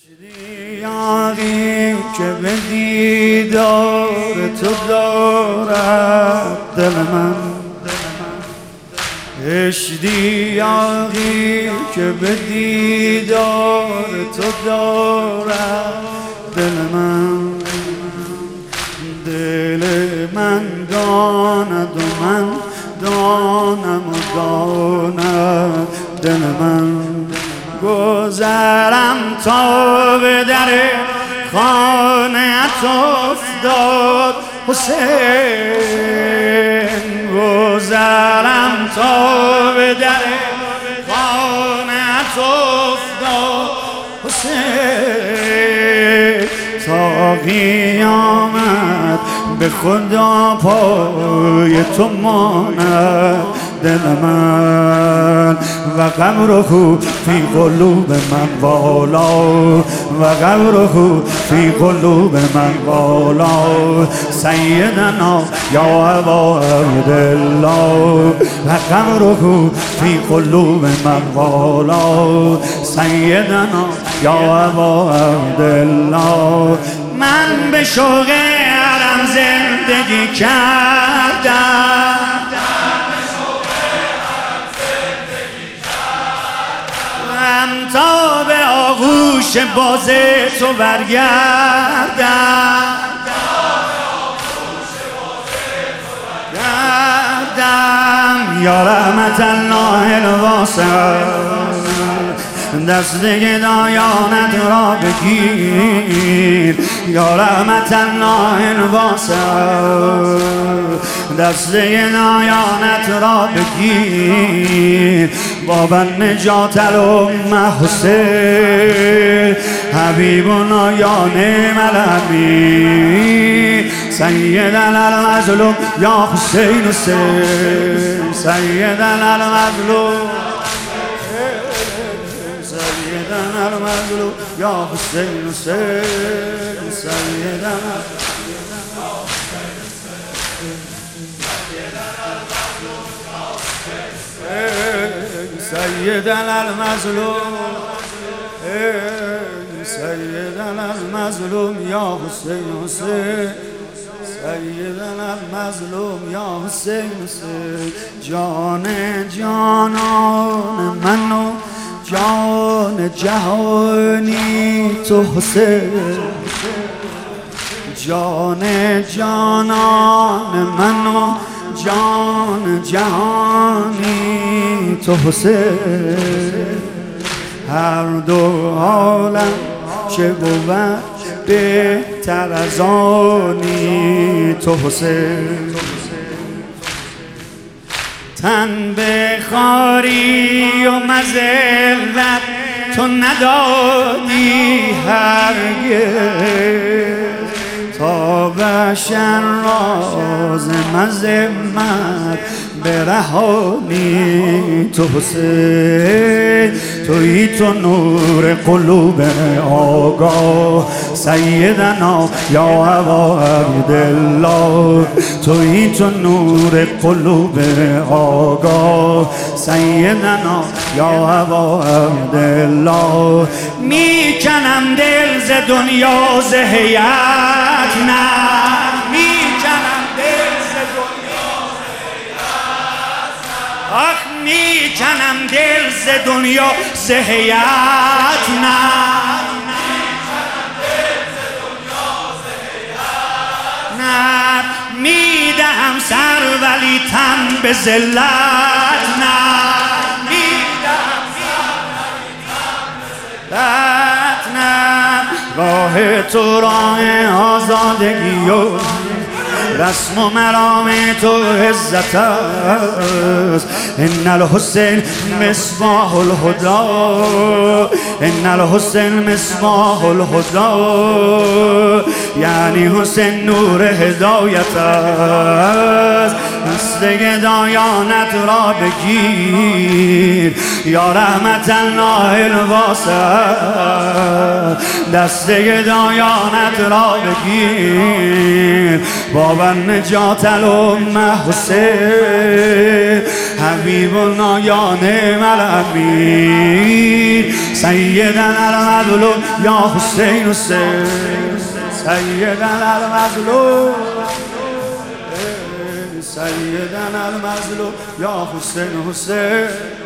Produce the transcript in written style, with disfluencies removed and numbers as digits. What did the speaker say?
اشتیاقی که به دیدار تو دارد دل من، اشتیاقی که به دیدار تو دارد دل من. دل من داند و من دانم و داند دل من. گذرم تا به در خانه‌ات افتاد حسین، گذرم تا به در خانه‌ات افتاد حسین. تا قیامت به خدا پای تو ماند دل من. و قبره فی قلوب من والا، و قبره فی قلوب من والا. سیدنا یا ابا عبدالله، و قبره فی قلوب من والا. سیدنا یا ابا عبدالله. من به شوق حرم زندگی کردم، تا به آغوش باز تو برگردم. یا رحمت الله الواسع، دست گدایانت را بگیر. یا رحمت الله الواسع، دست گدایانت را بگیر. بابا نجات الامه حسین، حبیبنا یا نعم الامین. سیدنا المظلوم یا حسین حسین، سیدنا المظلوم، سیدنا المظلوم یا حسین حسین. سیدنا سیدنا المظلوم، سیدنا المظلوم یا حسین حسین. سیدنا المظلوم یا حسین حسین. جان جانان من و جان جهانی تو حسین، جان جانان من و جان جهانی تو حسین. هر دو عالم چه بود بهتر از آنی تو حسین. تن به خواری و مذلت تو ندادی هرگز، تا بشر راز مذمت برهانی تو حسین. تویی تو نور قلوب آگاه، سیدنا یا ابا عبدالله. تویی تو نور قلوب آگاه، سیدنا یا ابا عبدالله. میکنم دل ز دنیا ز حیات، نه میکنم دل ز دنیا ز حیات، آخ میکنم دل ز دنیا ز حیات، نه میکنم دل ز دنیا ز حیات، نه میدهم سر ولی تن به ذلت، نه میدهم سر ولی تن به ذلت، نه. راه تو راه آزادگی و رسم و مرام تو عزت است. ان الحسین مصباح الهدی، ان الحسین مصباح الهدی. یعنی حسین نور هدایت است. دست گدایانت را بگیر. یا رحمت الله الواسع، دست گدایانت را بگیر. بابا نجات الامه حسین، حبیبنا یا نعم الامین سیدنا المظلوم یا حسین حسین سیدنا المظلوم سیدنا المظلوم یا حسین حسین